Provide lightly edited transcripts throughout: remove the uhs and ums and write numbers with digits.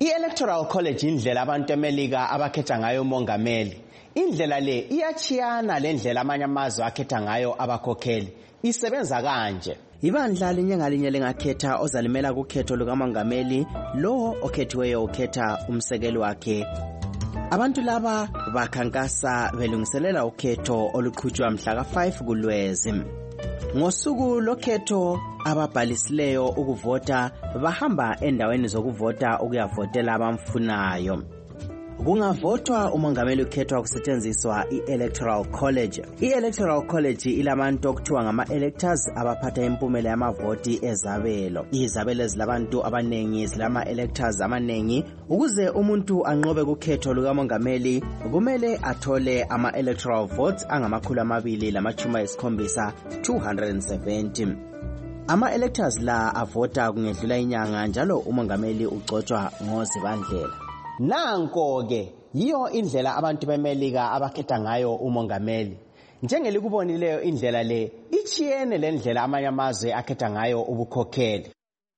I-Electoral College indlela abantu eMelika abakhetha ngayo umongameli. Indlela le iyachiyana lendlela amanye amazwe akhetha ngayo abakhokheli. Isebenza kanje. Ibandla linye ngalinye lingakhetha ozalimela kukhetho lukamongameli, lo okhethiweyo ukhetha umsekeli wakhe. Abantu laba bakhankasa belungiselela ukhetho oluqhutshwa mhla ka-5 kuLwezi. Ngosuku lokhetho ababhalisileyo ukuvota bahamba endaweni zokuvota ukuyavotela abamfunayo. Kungavotwa umongameli ukhethwa kusetshenziswa i-Electoral College. I-Electoral College ilabantu okuthiwa ngama-electors abaphatha impumela yamavoti ezabelo. Izabelo ezilabantu abanengi zilama-electors amanengi. Ukuze umuntu anqobe kukhetho lukamongameli kumele athole ama-electoral votes angama-270, 270. Ama-electors la avota kungedlula inyanga njalo umongameli ugcotshwa ngoZibandlela. Nanko-ke yiyo indlela abantu beMelika abakhetha ngayo umongameli. Njengelikubonileyo indlela le ichiyene le ndlela amanye amazwe akhetha ngayo ubukhokheli.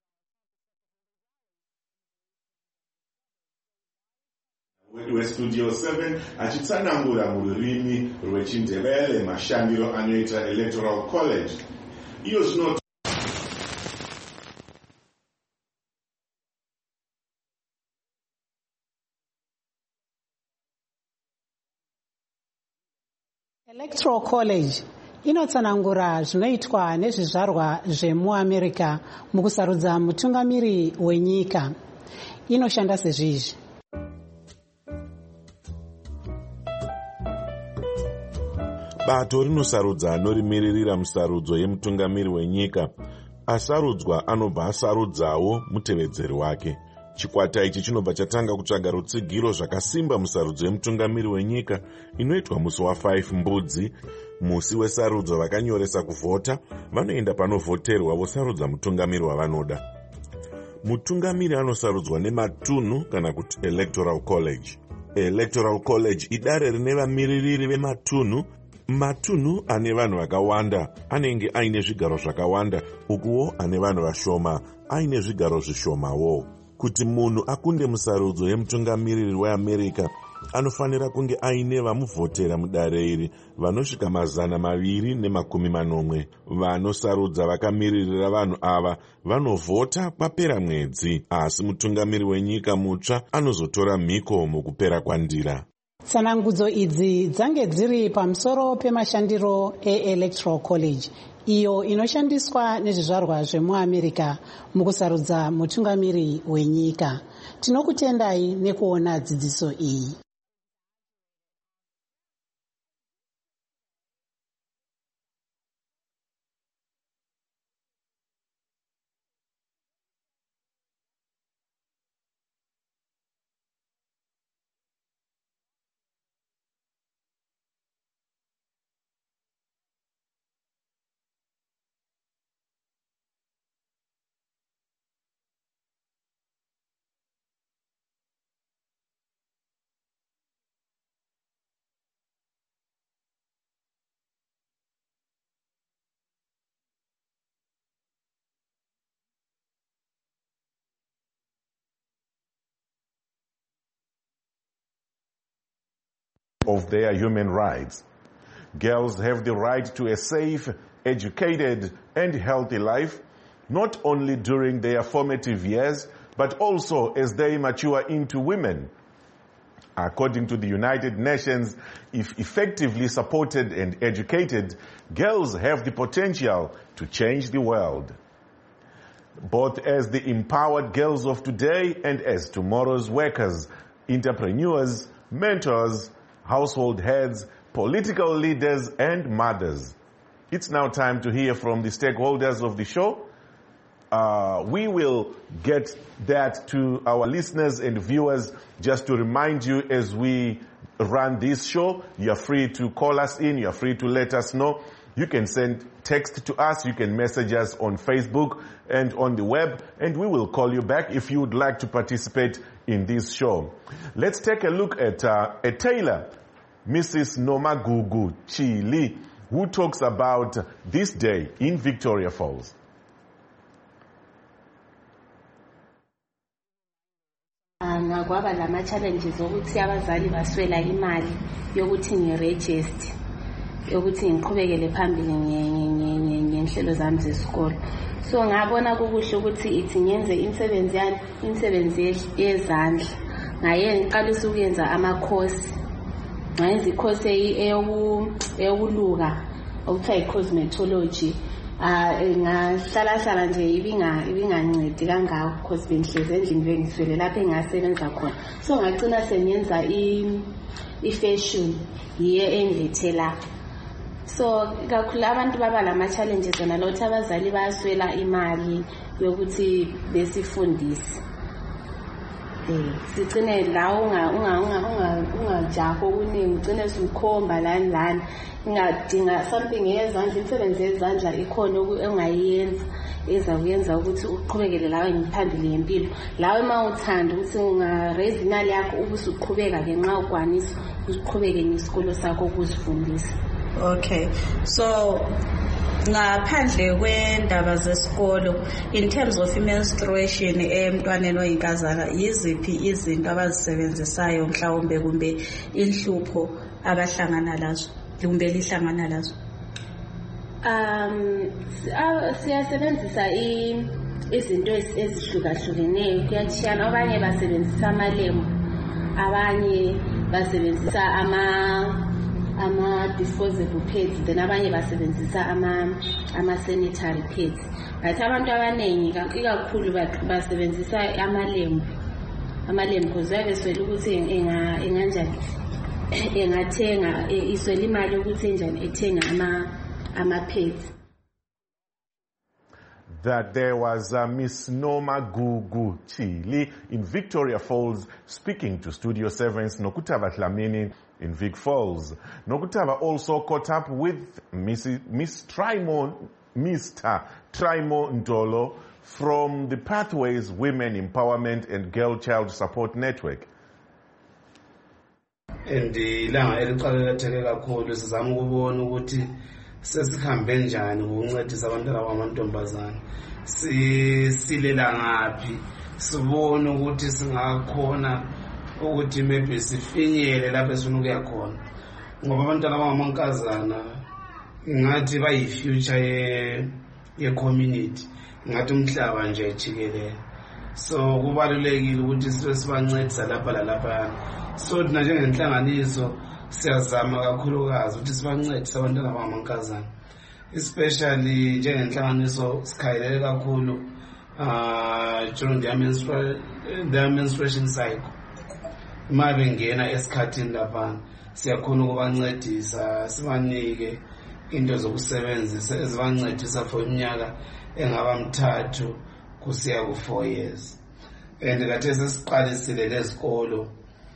Westudio 7 achitsanangura mururimi rwechindevere mashandiro anoita Electoral College. Iyo zvino Electoral College inotsanangura zvinoitwa nezvizvarwa zvemuAmerica mukusarudza mutungamiri wenyika. Inoshanda sezvizvi. Bato rinosarudza anorimirira musarudzo yemutungamiri wenyika. Asarudzwa anobva asarudzawo mutevedzeri wake. Chikwata ichi chinobva chatanga kutsvaga rutsigiro zvakasimba musarudzo yemutungamiri wenyika inoitwa musi wa5 Mbudzi. Musi wesarudzo vakanyoresa kuvhota vanoenda panovhoterwa vosarudza mutungamiri wavanoda. Mutungamiri anosarudzwa nematunhu kana kuti Electoral College. Electoral College idare rine vamiririri vematunhu. Matunhu ane vanhu vakawanda anenge aine zvigaro zvakawanda, ukuwo ane vanhu vashoma aine zvigaro zvishomawo. Kuti munhu akunde musarudzo yemutungamiriri weAmerica anofanira kunge aine vamuvhotera mudare iri vanosvika 240. Vanosarudza vakamiririra vanhu ava vanovhota kwapera mwedzi, asi mutungamiri wenyika mutsva anozotora mhiko mukupera kwandira. Tsanangudzo idzi dzange dziri pamusoro pemashandiro e-Electoral College, iyo inoshandiswa nezvizvarwa zvemuAmerica mukusarudza mutungamiri wenyika. Tinokutendai nekuona dzidziso iyi. of their human rights. Girls have the right to a safe, educated, and healthy life, not only during their formative years, but also as they mature into women. According to the United Nations, if effectively supported and educated, girls have the potential to change the world. Both as the empowered girls of today and as tomorrow's workers, entrepreneurs, mentors, household heads, political leaders, and mothers. It's now time to hear from the stakeholders of the show. We will get that to our listeners and viewers. Just to remind you, as we run this show, you're free to call us in, you're free to let us know. You can send text to us, you can message us on Facebook and on the web, and we will call you back if you would like to participate in this show. Let's take a look at a tailor, Mrs. Nomagugu Chili, who talks about this day in Victoria Falls. kwaba lama challenges ukuthi abazali baswela imali yokuthi ngiregister yokuthi ngiqhubekele phambili ngenhlelo zami zesikole. So ngabona kukuhle ukuthi ithi ngenze imisebenzi yezandla. Ngaye ngiqalisa ukuyenza ama-course. Ngayenza i-course eyokuluka okuthiwa i-cosmetology. Ngahlala nje ibingancedi kangako because bengihlezi endlini bengiswele lapho engasebenza khona. So ngagcina sengenza i-fashion yiye engilethela. So kakhulu abantu baba lama challenges wona lokuthi abazali bayaswela imali yokuthi besifundise. Sigcine la ungajaho okuningi ugcine usukhomba lani ngingadinga something yezandla imisebenzi yezandla ikhona ongayenza ezakuyenza ukuthi uqhubekele lawe ngiphambili ngempilo. Lawe mawuthanda ukuthi ungaraise imali yakho ubusuqhubeka ke nxa ukwanisa uqhubeke nesikolo sakho ukuzifundisa. Okay, so ngaphandle kwendaba zesikolo in terms of menstruation emntwaneni oyinkazana yiziphi izinto abazisebenzisayo mhlawumbe kumbe inhlupho abahlangana lazo kumbe lihlangana lazo? Siyasebenzisa izinto ezihlukahlukeneyo kuyachiyana. Abanye basebenzisa amalembu, abanye basebenzisa ama-disposable pads, then abanye basebenzisa ama-sanitary pads. But abantu abaningi ikakhulu basebenzisa amalembu because bayabeswela ukuthi enganjani engathenga iswela imali yokuthi enjani ethenga ama-pads. That there was Miss Noma Gugu Chili in Victoria Falls speaking to Studio 7's Nokutaba Dlamini in Vic Falls. Nokutaba also caught up with Mr. Trimo Ndolo from the Pathways Women Empowerment and Girl Child Support Network. Ilanga eliqhakatheke kakhulu sizama ukubona ukuthi sesikhambe njani ukuncedisa abantwana bamantombazana. Silela ngaphi sibone ukuthi singakhona ukuthi maybe sifinyele lapho esifuna ukuya khona. Ngoba abantwana abangamankazana ngathi bayi-future ye-community, ngathi umhlaba nje jikelele. So kubalulekile ukuthi sibe sibancedisa lapha lalapha. So thina njengenhlanganiso siyazama kakhulukazi ukuthi sibancedise abantwana abangamankazana, especially njengenhlanganiso sikhayelele kakhulu during their menstruation cycle. Uma bengena esikhathini lapha siyakhona ukubancedisa sibanike into zokusebenzisa ezibancedisa for iminyaka engaba 3 kusiya ku4 years. And kathi sesiqalisile lezikolo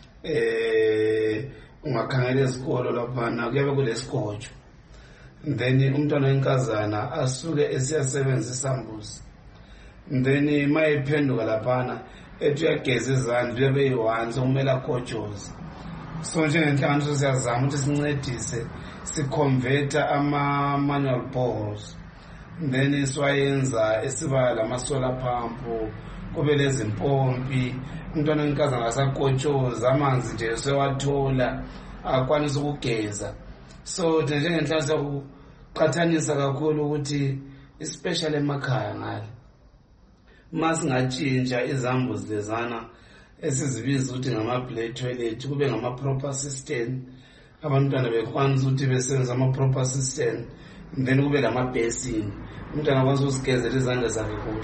ungakhangela izikolo lapha kuyabe kulesikotsho, then umntwana wenkazana asuke esiyasebenzisa imbuzi, then mayiphenduka lapha ethi uyageza izandla uyabe yi-1 sokumele akotshoze. So njengenhlanganiso siyazama ukuthi sincedise siconverta ama-manual bores, then siwayenza esiba lama-solar pump, kube lezi mpompi, umntwana wenkazana asakotshoza amanzi nje sewathola akwanisa ukugeza. So njengenhlanganiso siyakuqhathanisa kakhulu ukuthi especially emakhaya ngale masingatshintsha izambuzi lezana esizibiza ukuthi ngama-black toilet kube ngama-proper system, abantwana bekwanisa ukuthi besenza ama-proper system, then kube lama-basin umntwana akwanisa ukuzigezela izandla zakhe kuhle.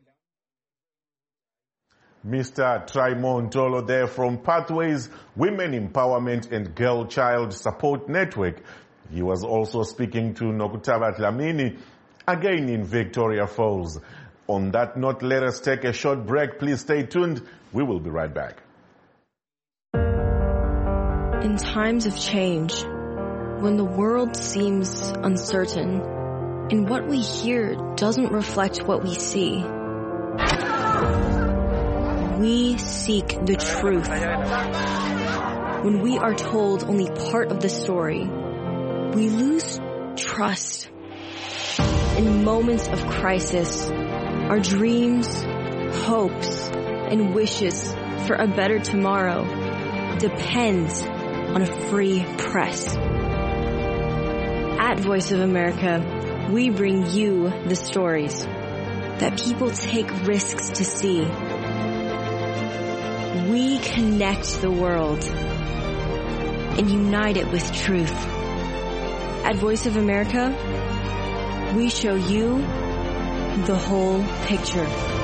Mr. Trimo Ndolo there from Pathways Women Empowerment and Girl Child Support Network. He was also speaking to Nokutaba Dlamini, again in Victoria Falls. On that note, let us take a short break. Please stay tuned. We will be right back. In times of change, when the world seems uncertain and what we hear doesn't reflect what we see, we seek the truth. When we are told only part of the story, we lose trust. In moments of crisis, our dreams, hopes, and wishes for a better tomorrow depends on a free press. At Voice of America, we bring you the stories that people take risks to see. We connect the world and unite it with truth. At Voice of America, we show you the whole picture.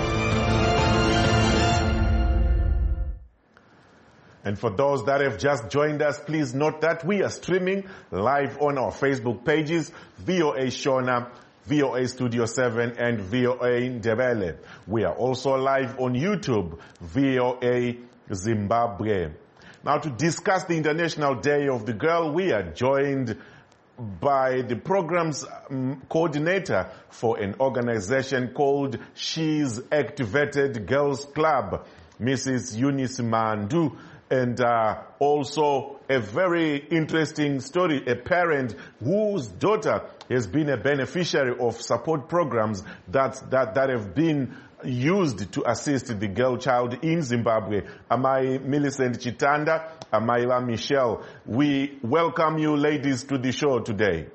And for those that have just joined us, please note that we are streaming live on our Facebook pages, VOA Shona, VOA Studio 7, and VOA Ndebele. We are also live on YouTube, VOA Zimbabwe. Now, to discuss the International Day of the Girl, we are joined by the program's coordinator for an organization called She's Activated Girls Club, Mrs. Eunice Mandu, and also a very interesting story, a parent whose daughter has been a beneficiary of support programs that have been used to assist the girl child in Zimbabwe. Amai Millicent Chitanda, Amaila Michelle. We welcome you ladies to the show today.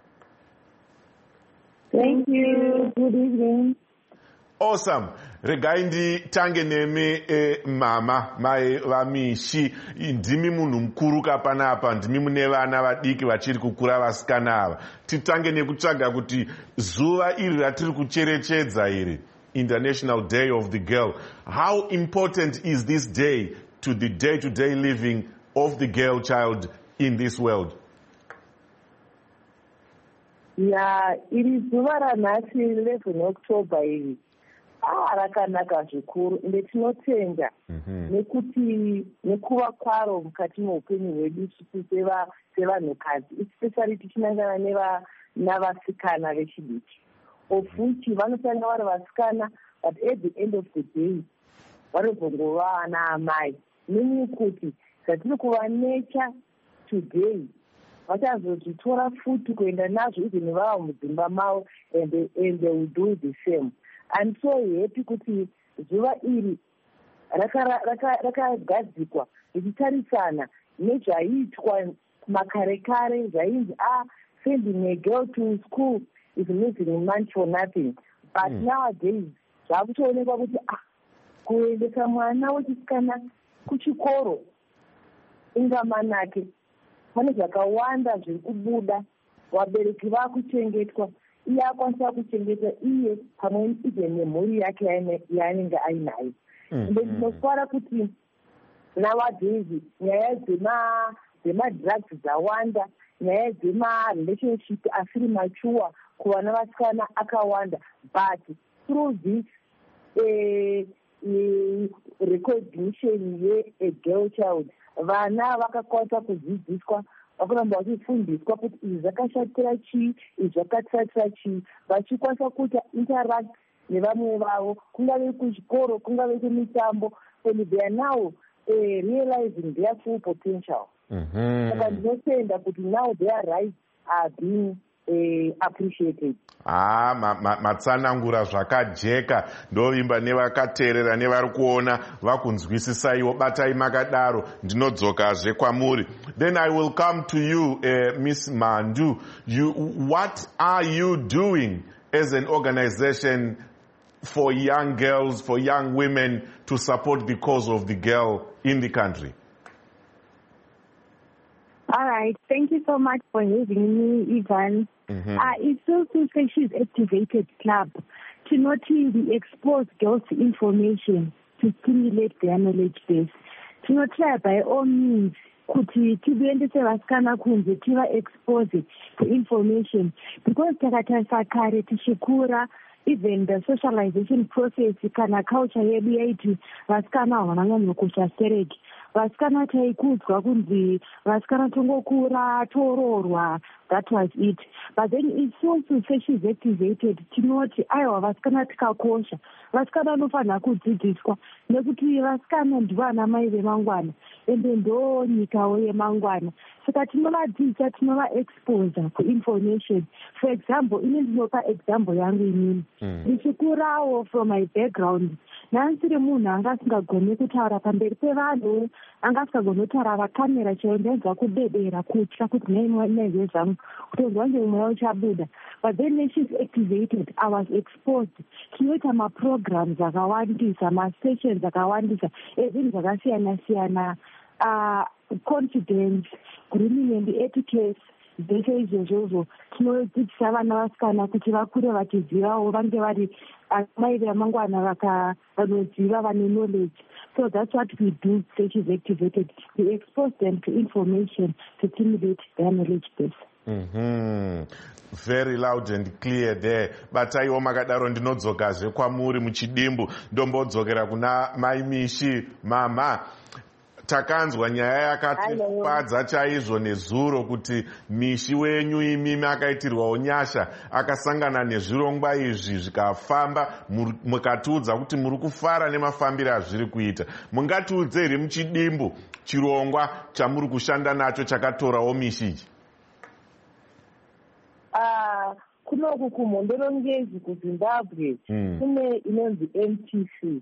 Thank you. Good evening. Awesome. Regaindi tange neme mama mai vamishi ndimi munhu mukuru kapanapa ndimi mune vana vadiki vachiri kukura vasikana ava. Titange nekutsvaga kuti zuva iri ratiri kucherechedza iri, International Day of the Girl. How important is this day to the day-to-day living of the girl child in this world? Yeah, it is zuva ranhasi 11 October iri. Rakanaka zvikuru ende tinotenda nekuti nekuva kwaro mukati muupenyu hwedu sevanhukadzi, especially tichinangana navasikana vechidiki, of which vanosanga vari vasikana, but at the end of the day vanozongova vana amai, meaning kuti zvatiri kuvanecha today vachazozvitora futi kuenda nazvo even vava mudzimba mavo, and they will do the same. I'm so happy kuti zuva iri rakagadzikwa richitarisana nezvaiitwa makare zvainzi sending a girl to school is losing a man for nothing. But nowadays zvakutoonekwa kuti kuendesa mwana wechisikana kuchikoro ingamanake. Pane zvakawanda zviri kubuda, vabereki vakuchengetwa, iye akwanisa kuchengeta iye pamwe ive nemhuri yake yaanenge ainayo. Ende tinoswara kuti nowadays nyaya dzemadrugs dzawanda, nyaya dzemarelationship asiri mature kuvana vasikana akawanda, but through this recognition ye-girl child, vana vakakwanisa kudzidziswa, vakuramba vachifundiswa kuti izvi zvakashatira chii, izvi zvakatsatira chii, vachikwanisa kuita interact nevamwe vavo, kungave kuchikoro, kungave kumitambo, and they are now realizing their full potential. Saka ndinotenda kuti now their rights are being appreciated. Matsanangura zvakajeka, ndovimba nevakateerera nevari kuona vakunzwisisaiwo, batai makadaro, ndinodzokazve kwamuri. Then I will come to you, Miss Mandu. What are you doing as an organization for young girls, for young women, to support the cause of the girl in the country? All right. Thank you so much for having me, Ivan. It's also She's Activated Club to not only expose girls to information to stimulate their knowledge base. To not try by all means kuti tiendese vasikana kunze tiva expose to information, because takatarisa kare tichikura, even the socialization process kana culture yedu yaiti vasikana havana kukosha stereki. Vasikana taikudzwa kunzi vasikana tongokura, tororwa, that was it. But then it's also sessions activated tinoti aiwa vasikana tikakosha, vasikana vanofanira kudzidziswa nekuti vasikana ndivana mai vemangwana ende ndo nyikawo yemangwana. Saka tinovadzidzisa, tinovaexposa kuinformation. For example, ini ndinopa example yangu inini ndichikurawo from my background. Nansiri munhu anga asingagoni kutaura pamberi pevanhu, anga asingagoni kutaura vakamera chaivo, ndainzwa kudedera kutya kuti naizve zvangu kutonzwa ngemweya uchabuda. But then when she's activated, I was exposed. Tinoita maprograms akawandisa, masessions akawandisa, ezvinhu zvakasiyana-siyana, confidence, grooming and etiquette. Zvese izvozvo tinodzidzisa vana vasikana kuti vakure vachizivawo, vange vari mai vemangwana vanoziva, vane knowledge. So that's what we do, sessions activated. We expose them to information to stimulate their knowledge base. Very loud and clear there. Bataiwo makadaro ndinodzokazve kwamuri muchidimbu ndombodzokera kuna Mai Mishi. Mama, takanzwa nyaya yakatifadza chaizvo nezuro kuti Mishi wenyu imimi akaitirwawo nyasha, akasangana nezvirongwa izvi zvikafamba, mukatiudza kuti muri kufara nemafambiro azviri kuita. Mungatiudze here muchidimbu chirongwa chamuri kushanda nacho chakatorawo Mishi? Kunoku kumhondorongezi kuZimbabwe kune inonzi MTC.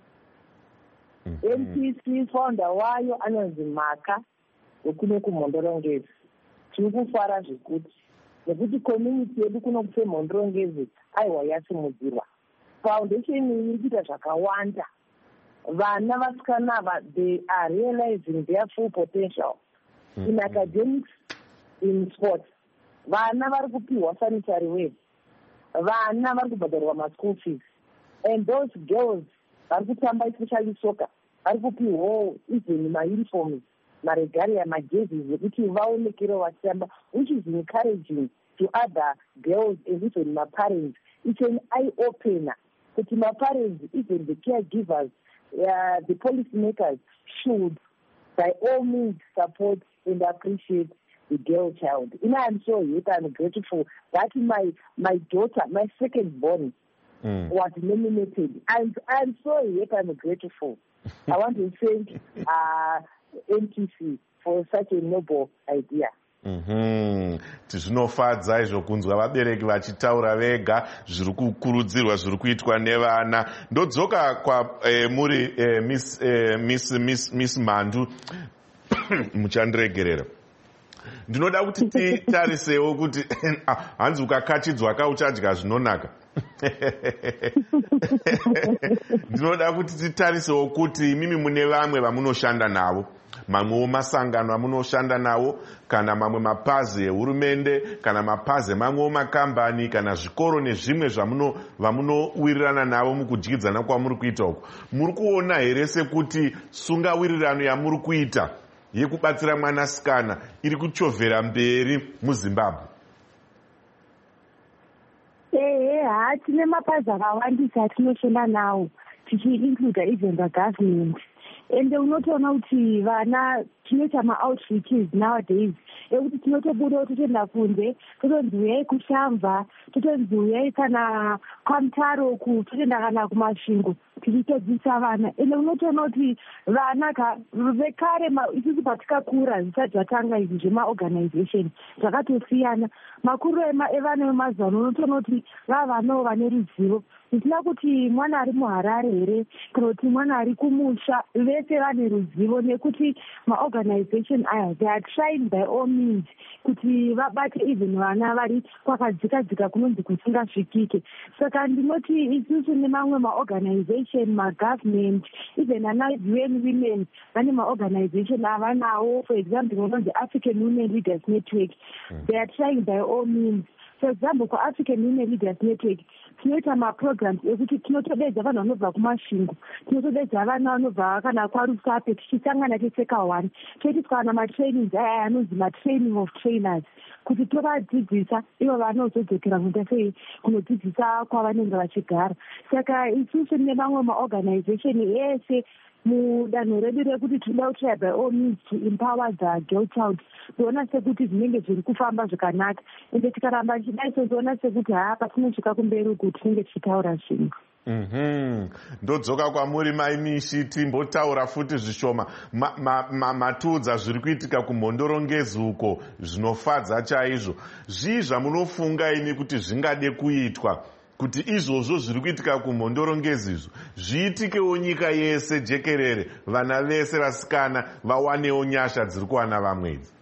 MTC founder wayo anonzi Maka wekune kumhondorongezi. Tiri kufara zvekuti nekuti community yedu kuno kusemhondorongezi aiwa yasimudzirwa. Foundation iri kuita zvakawanda. Vana vasikana they are realizing their full potential in academics, in sports. Vana vari kupiwa sanitary ware, vana vari kubhadharwa maschool fees, and those girls vari kutamba especially soccer vari kupiwawo even mauniforms, maregaria, majezis ekuti vaonekere vachitamba, which is encouraging to other girls and even maparents. It's an eye-opener kuti maparents, even the caregivers, the policymakers should by all means support and appreciate the girl child. I'm so happy and grateful that my daughter, my second born, was nominated. I'm so happy and grateful. I want to thank MTC for such a noble idea. Zvinofadza izvo kunzwa vabereki vachitaura vega zviri kukurudzirwa, zviri kuitwa nevana. Ndodzoka kwa muri Miss Mhandu muchandiregerera. Ndinoda kuti titarisewo kuti hanzi ukakachidzwa kauchadya zvinonaka. Ndinoda kuti titarisewo kuti mimi mune vamwe vamunoshanda navo, mamwewo masangano amunoshanda nawo, kana mamwe mapazi ehurumende, kana mapazi mamwewo makambani, kana zvikoro nezvimwe vamunowirirana navo mukudyidzana kwamuri kuita uku. Muri kuona here sekuti sungawirirano yamuri kuita yekubatsira mwanasikana iri kuchovhera mberi muZimbabwe? Tine mapazi akawandisa atinoshanda nawo, tichiincluda even the government. Ende unotoona kuti vana tinoita ma-outreaches nowadays ekuti tinotobuda totoenda kunze, totonzi uyai kushamva, totonzi uyai kana kwamutaro totoenda kana kumasvingo tichitodzidzisa vana. Ende unotoona kuti vana vekare isusu patikakura zvisati zvatanga izvi zvemaorganization zvakatosiyana. Makuru evana vemazuva ano unotoona kuti vavanawo vane ruzivo, zvisina kuti mwana ari muHarare here kana kuti mwana ari kumusha, vese vane ruzivo nekuti maorganization aya they are trying by all means kuti vabate even vana vari kwakadzika-dzika kunonzi kusingasvikike. Saka ndinoti isusu nemamwe maorganization, magovernment, even ana UN Women vane maorganization avanawo. For example, unonzi African Women Leaders Network, they are trying by all means. For example, kwa-African Women Leaders Network tinoita maprograms ekuti tinotodedza vanhu vanobva kumasvingo, tinotodedza vana vanobva kana kwaRusape, tichisangana teseka 1 toitiswa kana matrainings aya anonzi matraining of trainers kuti tovadzidzisa ivo vanozodzokera kuita sei kunodzidzisa kwavanenge vachigara. Saka isusu nemamwe maorganization ese mudanho redu rekuti tinoda kutry by all means to empower the girl child, toona sekuti zvinenge zviri kufamba zvakanaka, ende tikaramba chidai tozoona sekuti patinosvika kumberi uku tinenge tichitaura zvinhu. Ndodzoka kwamuri maimishi timbotaura futi zvishoma matiudza zviri kuitika kumhondorongezi uko zvinofadza chaizvo. Zvii zvamunofunga imi kuti zvingade kuitwa kuti izvozvo zviri kuitika kumhondorongezi izvo zviitikewo nyika yese jekerere, vana vese vasikana vawanewo nyasha dziri kuwana vamwedzi?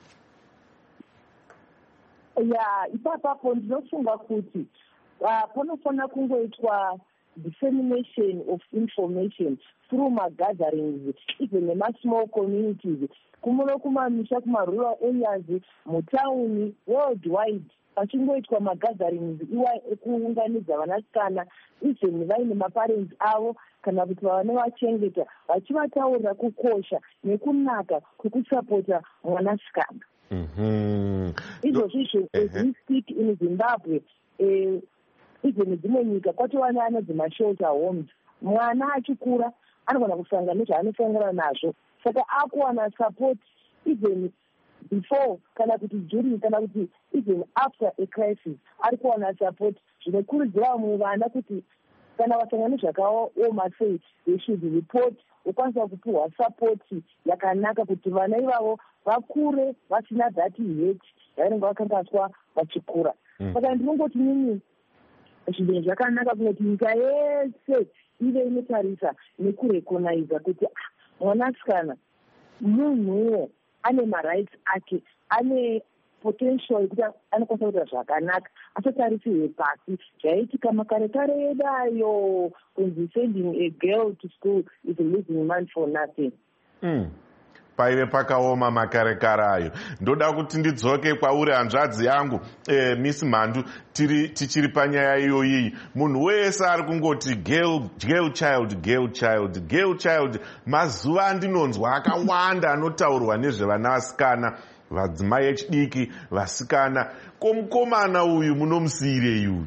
Ipapapo ndinofunga kuti panofanira kungoitwa dissemination of information through magatherings, even nemasmall communities, kumuno kumamisha, kumarural areas, mutauni, worldwide, pachingoitwa magatherings iwa ekuunganidza vanasikana, even vaine maparents avo kana kuti vanovachengeta, vachivataurira kukosha nekunaka kwekusapota mwanasikana. Izvozvo izvo we speak in Zimbabwe, even dzimwe nyika kwatovanewo anodzi mashelter homes. Mwana achikura anogona kusangana nezvaanosangana nazvo, saka akuwana support even before kana kuti during kana kuti even after a crisis ari kuwana support. Zvinokurudzira vamwe vana kuti kana vasangana nezvakaoma sei they should report, ukwanisa kupiwa support yakanaka kuti vana ivavo vakure vasina that hate yavanenge vakangaswa vachikura. Saka ndinongoti nini zvinhu zvakanaka kuti nyika yese ive inotarisa nekurecognize kuti mwanasikana munhuwo ane marights ake, ane potential yekuti anokwanisa kuita zvakanaka, asatarisirwe pasi zvaiitika makare kare edayo kunzi sending a girl to school is losing man for nothing. Paive pakaoma makarekare ayo. Ndoda kuti ndidzoke kwauri hanzvadzi yangu Miss Mhandu, tichiri panyaya iyoyi. Munhu wese ari kungoti girl child. Mazuva andinonzwa akawanda anotaurwa nezvevana vasikana, vadzimai echidiki, vasikana. Komukomana uyu munomusiyirei uyu?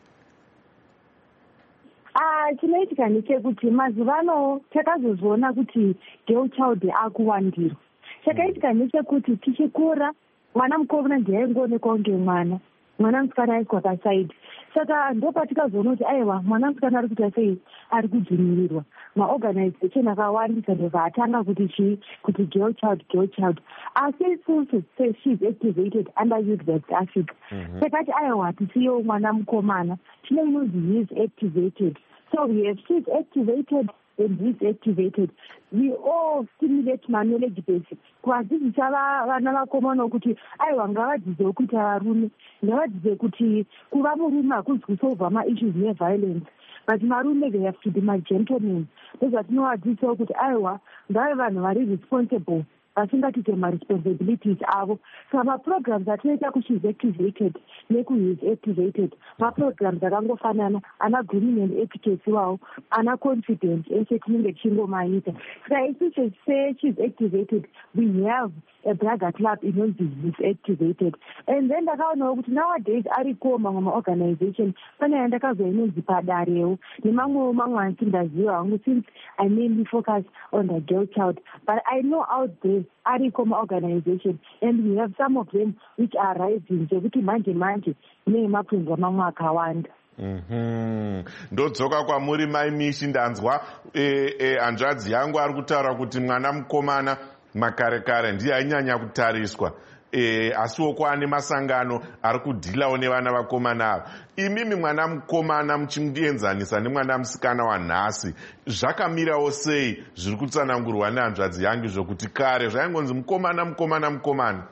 Chinoitika ndechekuti mazuvano takazozviona kuti girl child akuwandira. Chakaitika ndechekuti tichikura mwana mukomana ndiaingoonekwa kunge mwana musikana aiswa pasaidi. Saka ndopatikazoona kuti aiwa mwana musikana ari kuita sei ari kudzvinyirirwa. Maorganization akawandisa ndobvaatanga kuti girl child. Asi isusu she's activated under Youth West Africa. Takati aiwa tisiyewo mwana mukomana, tine inonzi he is activated. So we have she's activated and he's activated. We all stimulate knowledge base. Kuvadzidzisa vana vakomana kuti aiwa ngavadzidzewo kuita varume, ngavadzidze kuti kuva murume hakuzi kusolva ma-issues ne-violence. But marume they have to be ma-gentlemen. Ndozvatinovadzidzisawo kuti aiwa ngave vanhu vari responsible, vasingatite ma-responsibilities avo. Saka ma-programs atinoita kuShe's Activated nekuHe's Activated, ma-programs akangofanana, ana grooming and efficacy wavo, ana confidence ese tinenge tichingomaita. Saka isusu seShe's Activated we have a brother club inonzi He's Activated. And then ndakaonawo kuti nowadays ariko mamwe ma-organization pane yandakazoa inonzi Padarewo nemamwewo mamwe ansindaziva hangu since I mainly focus on the girl child. But I know out there ariko ma-organization and we have some of them which are rising zvekuti manje ne mapinzwa mamwe akawanda. Ndodzoka kwamuri maimishi, ndanzwa hanzvadzi yangu ari kutaura kuti mwana mukomana makarekare ndiye ainyanya kutariswa, asiwo kwaane masangano ari kudhilawo nevana vakomana ava. Imimi mwana mukomana muchimuenzanisa nemwana musikana wanhasi, zvakamirawo sei zviri kutsanangurwa nehanzvadzi yangu zvokuti kare zvaingonzi mukomana?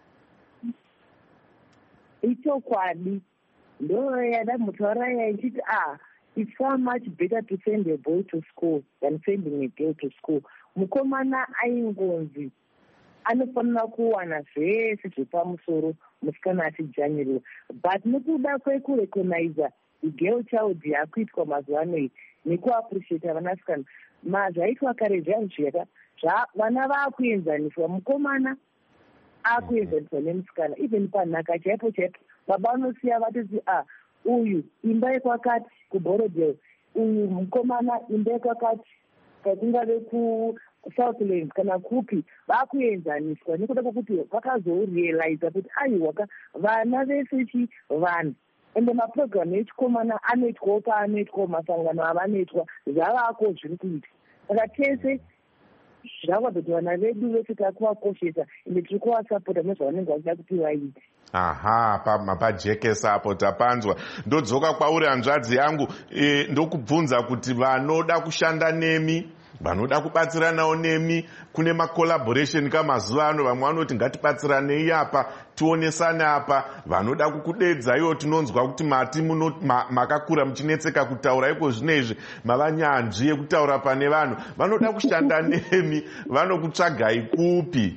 Ichokwadi ndo yadamutaura yaichiti it's so much better to send a boy to school than sending a girl to school. Mukomana aingonzi anofanira kuwana zvese zvepamusoro, musikana achidzvanyirwa. But nekuda kwekurecognize the girl child yakuitwa mazuva ano nekuappreciate vanasikana, zvaitwa kare zvazviyaka vana vaakuenzaniswa, mukomana akuenzaniswa nemusikana, even panhaka chaipo baba vanosiya vatoti uyu imba yekwakati kuBorodale, uyu mukomana imba yekwakati kungave kuSouthland kana kupi vakuenzaniswa nekuda kwokuti vakazorealiza kuti aiwaka vana vese vanhu ende mapurogiramu echikomana anoitwawo paanoitwawo masangano avanoitwa zvavako zviri kuita saka tese zvava kuti vana vedu vese takuvakoshesa ende tiri kuvasapota nezvavanenge vachida kuti vaite. Aha, pajekesa apo tapanzwa. Ndodzoka kwauri hanzvadzi yangu, ndokubvunza kuti vanoda kushanda nemi, vanoda kubatsiranawo nemi, kune macollaboration kamazuva ano, vamwe vanoti ngatibatsiranei apa, tionesane apa, vanoda kukudedza iwo tinonzwa kuti mati makakura muchinetseka kutaura iko zvinezvi, mava nyanzvi yekutaura pane vanhu, vanoda kushanda nemi, vanokutsvagai kupi?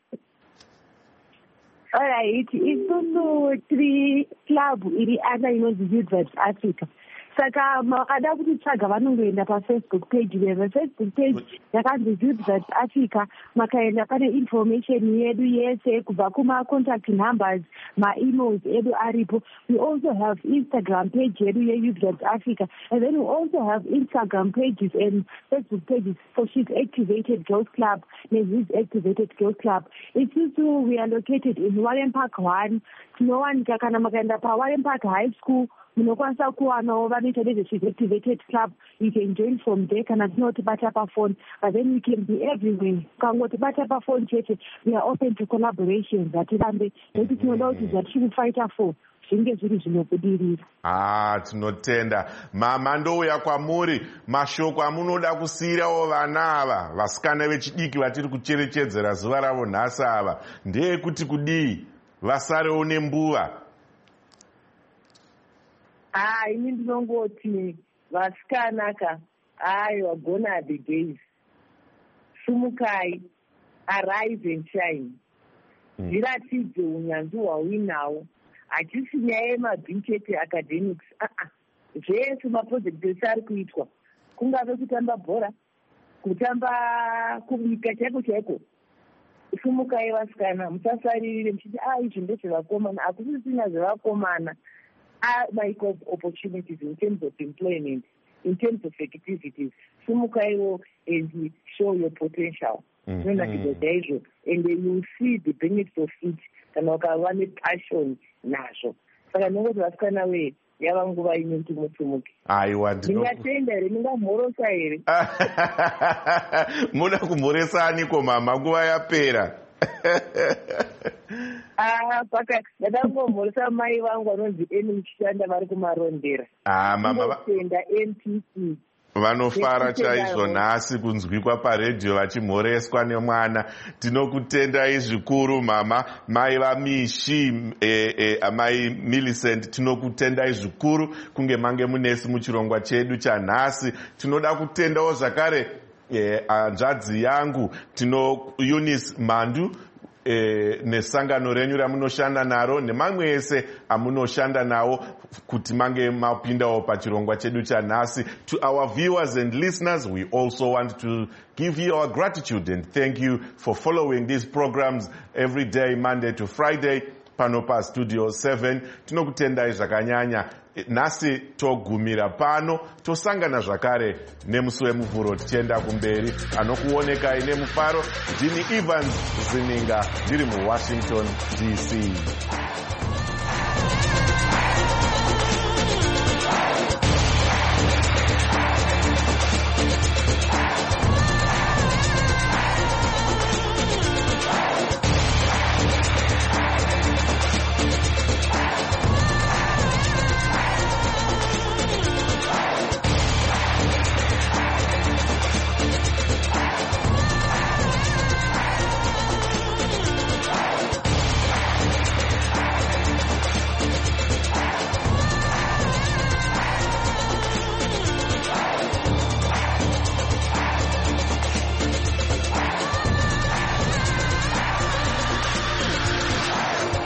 Alright, isusu tiri club iri ana inonzi Youth Vibes Africa. Saka makada kutitsvaga vanongoenda paFacebook page yeva. Facebook page yakanzi Youth Vibes Africa. Makaenda pane information yedu yese kubva kuma-contact numbers, ma-emails edu aripo. We also have Instagram page yedu ye-Youth Vibes Africa. And then we also have Instagram pages and Facebook pages for She's Activated Girls Club and Youth Activated Girls Club. Isusu, we are located in Warren Park 1. Tinowanika kana makaenda paWarren Park High School. Munokwanisa kuwanawo vanoita nezve Activated Club. You can join from there kana tinotibata pafone, but then we can be everywhere. Ukangotibata pafone chete, we are open to collaborations. Atirambe nekuti tinoda kuti zvatiri kufighta for zvinge zviri zvinobudirira. Tinotenda. Mama ndouya kwamuri, mashoko amunoda kusiyirawo vana ava, vasikana vechidiki vatiri kucherechedzera zuva ravo nhasi ava, ndeyekuti kudii vasarewo nembuva? Ini ndinongoti vasikanaka, aiwa, gone are the days. Sumukai, arise and shine. Zviratidze unyanzvi hwauinawo. Hachisi nyaya yemabhichete academics. Zvese maprojekti ese ari kuitwa. Kungave kutamba bhora, kutamba kubika chaiko chaiko. Sumukai vasikana, musasaririre muchiti izvi ndezvevakomana. Hakusisina zvevakomana. Like of opportunities in terms of employment, in terms of activities. Sumukaiwo and show your potential. And you will see the benefits of it. Kana ukava nepassion nazvo. Saka nongoti vasikana we yava nguva ine kuti musumuke. Ndingatenda here, ndingamhorosa here. Muda kumhoresa aniko mama, nguva yapera? Ndakangomhoresa mai vangu vanonzi eni muchishanda vari kumarondera. Ndinotenda NPC. Vanofara chaizvo nhasi kunzwikwa paredhiyo vachimhoreswa nemwana. Tinokutendai zvikuru mama, mai vaMishi, mai Millicent, tinokutendai zvikuru kunge mange munesi muchirongwa chedu chanhasi. Tinoda kutendawo zvakare hanzvadzi yangu, Eunice Mandu, nesangano renyu ramunoshanda naro nemamwe ese amunoshanda nawo kuti mange mapindawo pachirongwa chedu chanhasi. To our viewers and listeners, we also want to give you our gratitude and thank you for following these programs every day, Monday to Friday, pano pa Studio 7. Tinokutendai zvakanyanya. Nasi togumira pano, tosangana zvakare nemusi wemuvhuro tichienda kumberi. Anokuonekai nemufaro, ndini Evans Zininga, ndiri muWashington DC.